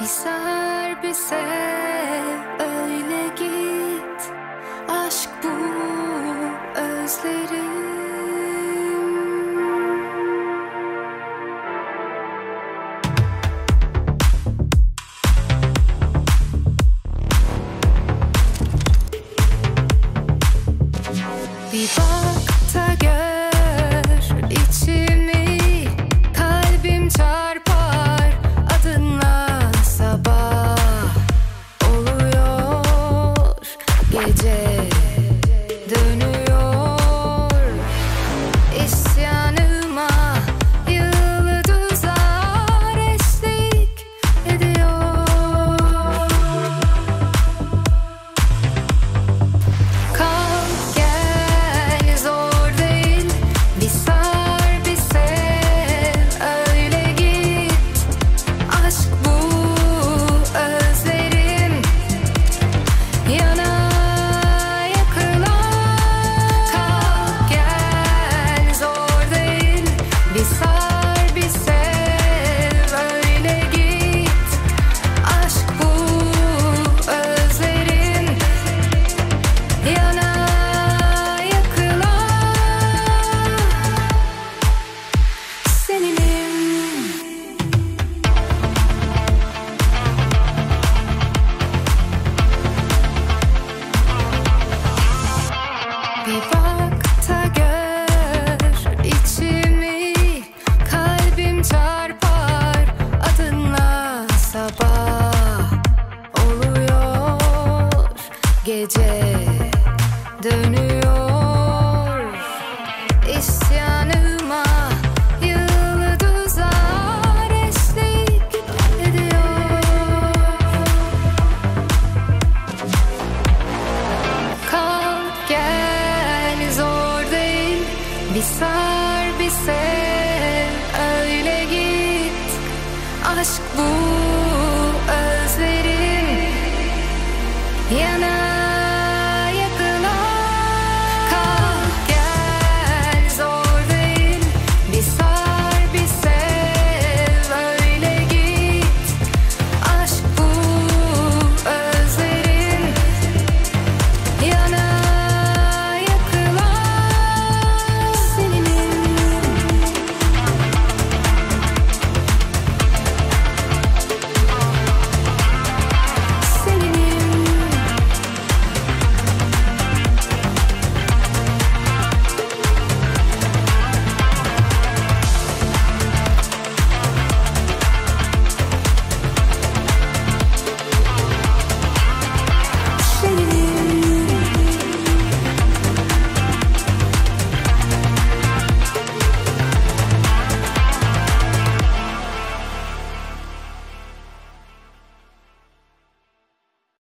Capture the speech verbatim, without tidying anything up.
Bir sar bir sev, öyle git. Aşk bu, özlerim. Bir bak da gör içimi, kalbim çarpar adınla. Sabah oluyor, gece dönüyor. İsyanıma yıldızlar eşlik ediyor. Kalk gel, zor değil. Bir sar bir sev, öyle git. Aşk bu, özlerim. Yana yakıla. Kalk gel, zor değil. Bir sar bir sev, öyle git. Aşk bu, özlerim. Yana yakıla. Seninim. Bir bak da gör içimi, kalbim çarpar adınla. Sabah oluyor, gece dönüyor. İsyanıma yıldızlar eşlik ediyor. Kalk gel, zor değil. Bir sar bir sev, öyle git. Aşk bu, özlerim. Yana